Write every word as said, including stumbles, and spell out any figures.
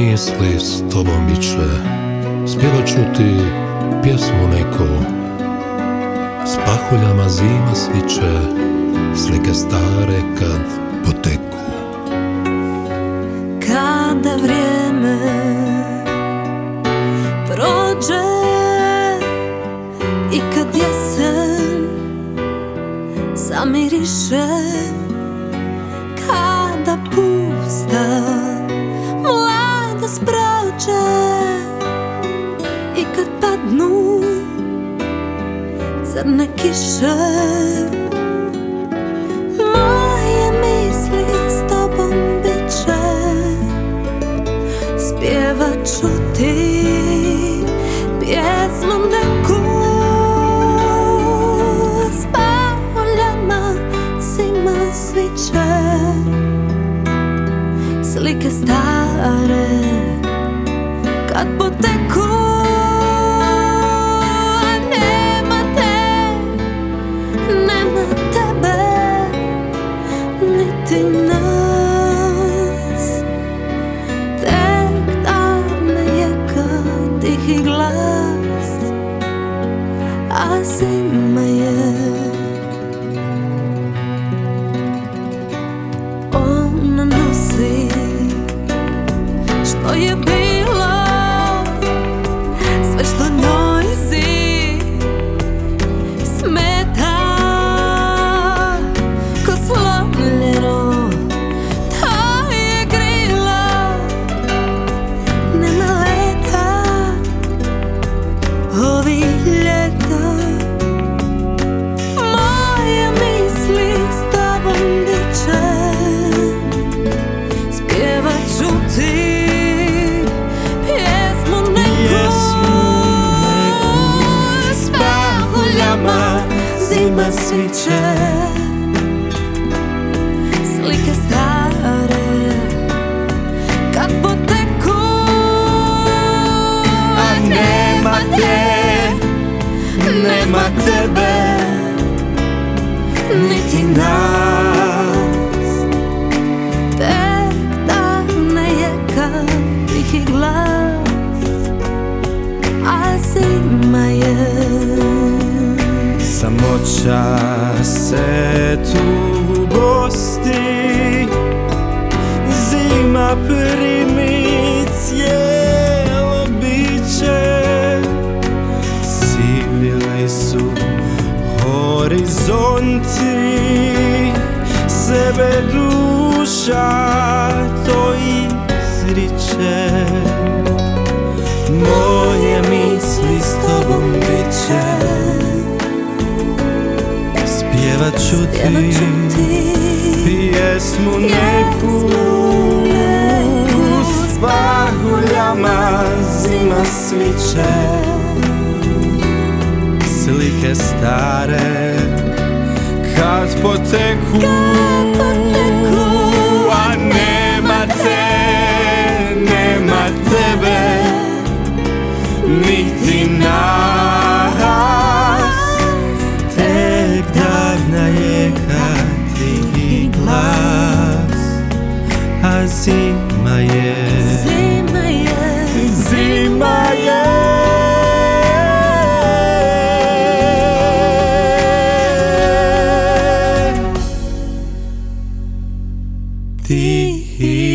misli s tobom biće, spjevat ću ti pjesmu neku. S pahuljama zima sviće, slike stare kad poteku. Kada vrijeme prođe i kad jesen zamiriše, kada pusta mladost prođe i kad padnu crne kiše, moje misli s tobom biće, spjevat ću ti pjesmu neku. S pahuljama zima sviće, slike stare kad poteku. A nema te, nema tebe, niti nas. Tek davne jeka tihi glas, a zima je. Ona nosi što je bilo, sve što njoj si smeta, ko slomljeno to je krilo. Nema leta ovih ljeta, moje misli s tobom biće, spjevat ću ti pjesmu neku. S pahuljama zima sviće, slike stare kad poteku. A nema te, nema tebe, niti nas. Tek davne jeka tihi glas, a zima je. Samoća se tu gosti, zima primi cijelo biće. Sivili su horizonti, sebe duša to izriče. Moje misli s tobom biće, spjevat ću ti pjesmu neku. S pahuljama zima sviće, slike stare kad poteku. A nema te, nema tebe, niti nas. Tek davna jeka tihi glas, a zima je. Zima je, Zima je. Tihi